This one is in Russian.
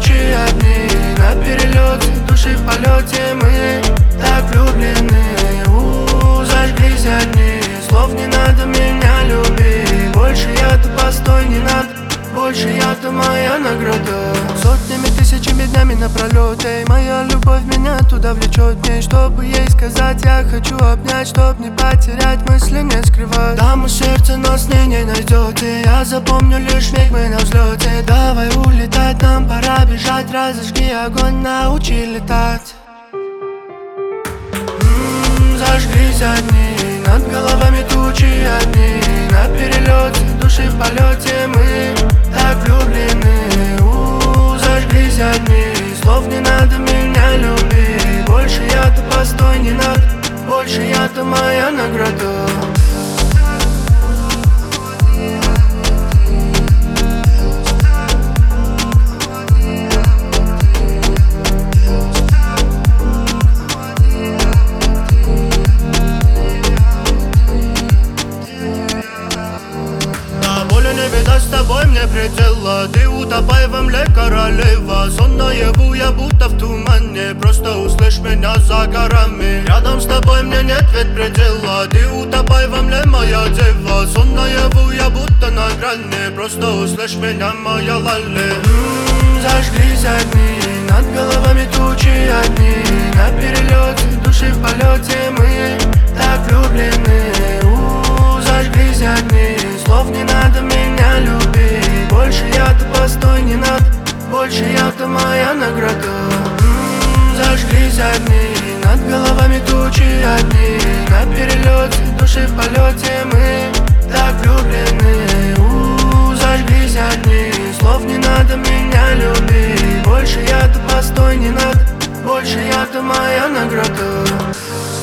тучи одни. На перелете, души в полете, мы так влюблены. Зажглись одни, слов не надо, меня люби. Больше я-то постой, не надо, больше я-то моя награда. Сотнями, тысячами днями напролет, эй, моя любовь меня туда влечет. Мне, чтобы ей сказать, я хочу обнять, чтоб не потерять, мысли не скрывать. Там у сердца, но с ней не найдете. Я запомню лишь миг, мы на взлете. Давай улетать, нам пора бежать. Разожги огонь, научи летать. Зажглись одни, над головами тучи одни. На перелете, души в полете, мы так влюблены. Зажглись одни, слов не надо, меня люби. Больше я-то постой, не надо, больше я-то моя награда. С тобой мне предела, ты утопай во мле, королева. Сон наяву, я будто в тумане, просто услышь меня за горами. Рядом с тобой мне нет ведь предела, ты утопай во мле, моя дева. Сон наяву, я будто на грани, просто услышь меня, моя лали. Зажглись одни, над головами тучи одни. На перелете, души в полете, мы так влюблены. Зажглись одни, слов не надо, меня люби. Больше я-то постой, не надо, больше я-то моя награда. Зажглись одни, над головами тучи одни. На перелете, души в полете, мы так влюблены. Зажглись одни, слов не надо, меня люби. Больше я-то постой, не надо, больше я-то моя награда.